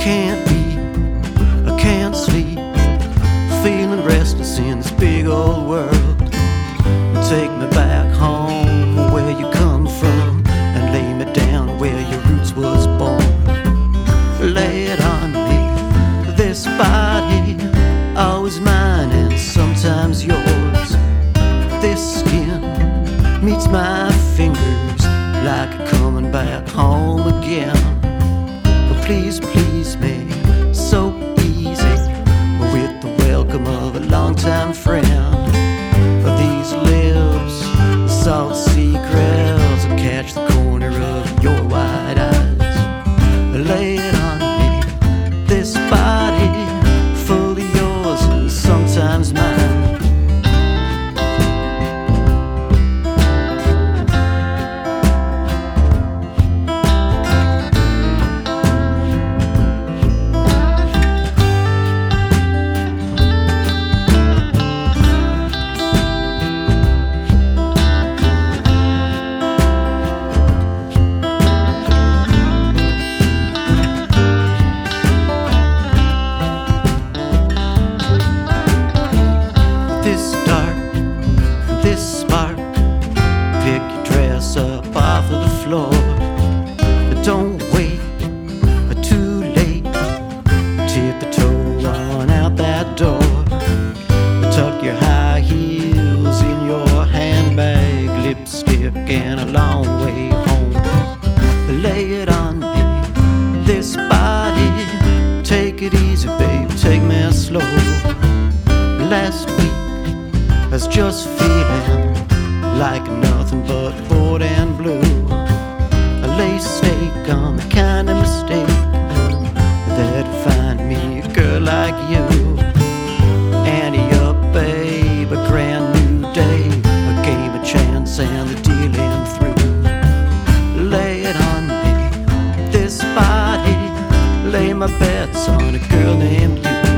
can't eat, I can't sleep, feeling restless in this big old world. Take me back home where you come from, and lay me down where your roots was born. Lay it on me, this body, always mine and sometimes yours. This skin meets my fingers like coming back home again. But please, please me so easy with the welcome of a longtime friend. These lips, salt secrets, catch the corner of your wide eyes. Lay it on me, this body, fully yours and sometimes mine. This dark, this spark, pick your dress up off of the floor. But don't wait, too late, tiptoe on out that door. Tuck your high heels in your handbag, lipstick and a long way home. Lay it on me, this body, take it easy babe, take me slow. Last week I was just feeling like nothing but bored and blue. A lace steak on the kind of mistake that'd find me a girl like you. Ante up, babe, a brand new day, a game of chance and the dealing through. Lay it on me, this body, lay my bets on a girl named you.